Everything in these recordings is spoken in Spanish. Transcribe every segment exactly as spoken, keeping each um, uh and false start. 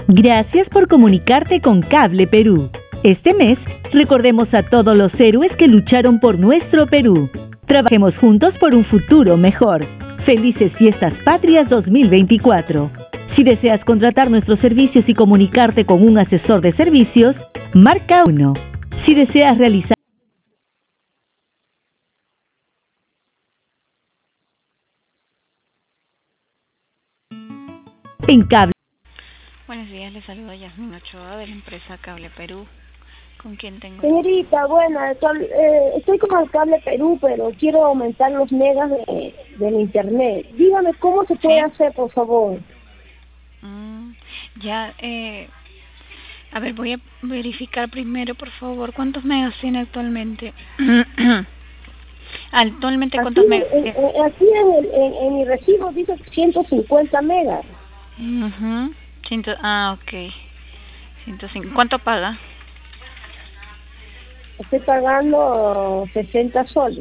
Gracias por comunicarte con Cable Perú. Este mes, recordemos a todos los héroes que lucharon por nuestro Perú. Trabajemos juntos por un futuro mejor. Felices Fiestas Patrias dos mil veinticuatro. Si deseas contratar nuestros servicios y comunicarte con un asesor de servicios, marca uno. Si deseas realizar en Cable. Buenos días, les saluda Yasmin Ochoa de la empresa Cable Perú. ¿Con quién tengo? Señorita, bueno, eh, estoy con el Cable Perú, pero quiero aumentar los megas de, del internet. Dígame cómo se puede ¿Sí? hacer, por favor. Mm, ya, eh, a ver, voy a verificar primero, por favor, ¿cuántos megas tiene actualmente? Actualmente, ¿cuántos Aquí, megas en, tiene? en, aquí en, el, en, en mi recibo dice ciento cincuenta megas. Uh-huh. Ciento, ah, ok. ciento cinco. ¿Cuánto paga? Estoy pagando sesenta soles.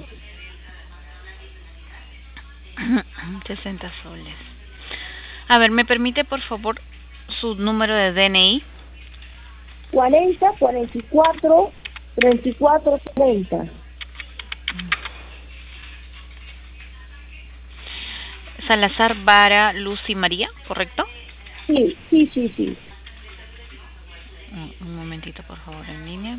sesenta soles. A ver, ¿me permite, por favor, su número de D N I? cuarenta, cuarenta y cuatro, treinta y cuatro, treinta. Salazar Vara Lucy María, ¿correcto? Sí, sí, sí, sí. Un, un momentito, por favor, en línea.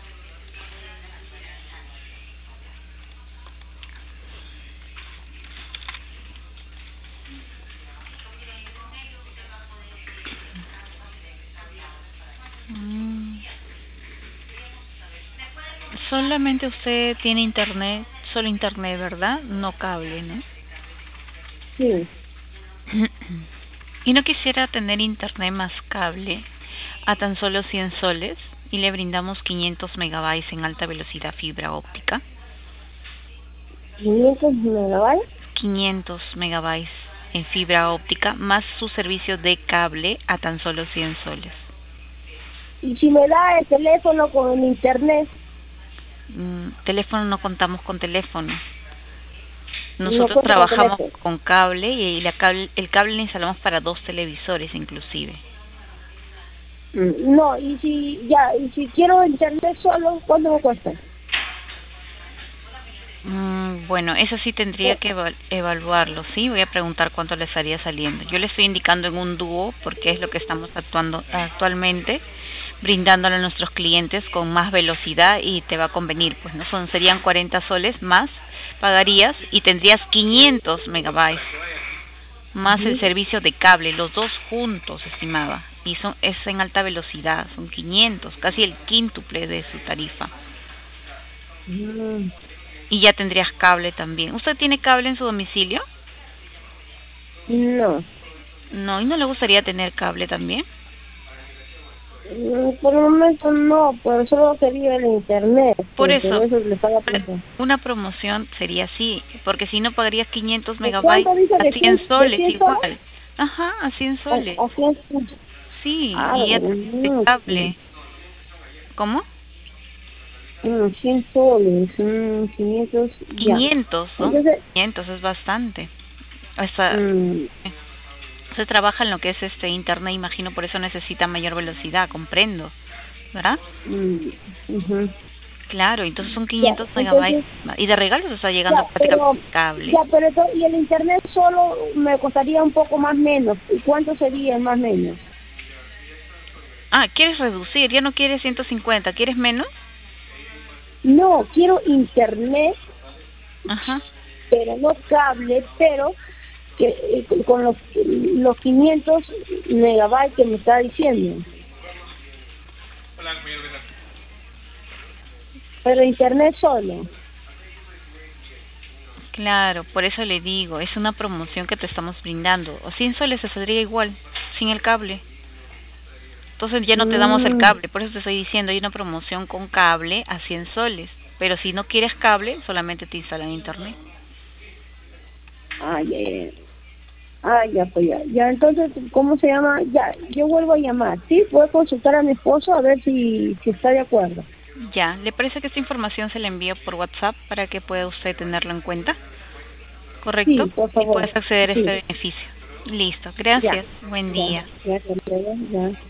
Mm. Solamente usted tiene internet, solo internet, ¿verdad? No cable, ¿no? Sí. Y no quisiera tener internet más cable a tan solo cien soles y le brindamos quinientos megabytes en alta velocidad fibra óptica. ¿quinientos megabytes? quinientos megabytes en fibra óptica más su servicio de cable a tan solo cien soles. Y si me da el teléfono con el internet. Mm, teléfono, no contamos con teléfono. Nosotros No trabajamos con, con cable y la cable, el cable lo instalamos para dos televisores inclusive. No, y si ya, y si quiero internet solo, ¿cuánto me cuesta? Mm, bueno, eso sí tendría que eval evaluarlo, ¿sí? Voy a preguntar cuánto le estaría saliendo. Yo le estoy indicando en un dúo porque es lo que estamos actuando actualmente, brindándole a nuestros clientes con más velocidad y te va a convenir, pues no son serían cuarenta soles más pagarías y tendrías quinientos megabytes más el servicio de cable, los dos juntos, estimada, y son es en alta velocidad, son quinientos, casi el quíntuple de su tarifa. Mm. Y ya tendrías cable también. ¿Usted tiene cable en su domicilio? No. No, ¿y no le gustaría tener cable también? Por el momento no, pero solo quería el internet. Por eso, por eso le estaba pensando. una promoción sería así, porque si no pagarías quinientos megabytes ¿Cuánto dice? a ¿De cien cien, de soles cien igual. soles? Ajá, a cien soles. A, a cien soles. Sí, Ah, y ya no, de cable. ¿Cómo? Mm, cien soles, mm, quinientos, ya. quinientos, ¿no? Entonces, quinientos es bastante. Hasta mm, se trabaja en lo que es este internet, imagino, por eso necesita mayor velocidad, comprendo, ¿verdad? mm, uh-huh. Claro, entonces son quinientos Ya, megabytes entonces, y de regalo se está llegando ya, prácticamente pero, cable. ya, pero eso, y el internet solo me costaría un poco más menos. ¿Y cuánto sería más menos? Ah, ¿quieres reducir? ¿Ya no quieres ciento cincuenta? ¿Quieres menos? No, quiero internet, Ajá. pero no cable, pero que eh, con los, los quinientos megabytes que me está diciendo. Pero internet solo. Claro, por eso le digo, es una promoción que te estamos brindando. O cien soles se saldría igual, sin el cable. Entonces ya no te damos el Mm. cable, por eso te estoy diciendo, hay una promoción con cable a cien soles. Pero si no quieres cable, solamente te instalan internet. Ah, ya, ya. Ah, ya, pues ya. Ya, entonces, ¿cómo se llama? Ya, yo vuelvo a llamar, ¿sí? Voy a consultar a mi esposo a ver si, si está de acuerdo. Ya, ¿le parece que esta información se le envía por WhatsApp para que pueda usted tenerlo en cuenta? ¿Correcto? Sí, por Y favor. puedes acceder a Sí. este beneficio. Listo, gracias. Ya. Buen Ya, día. ya, ya, ya.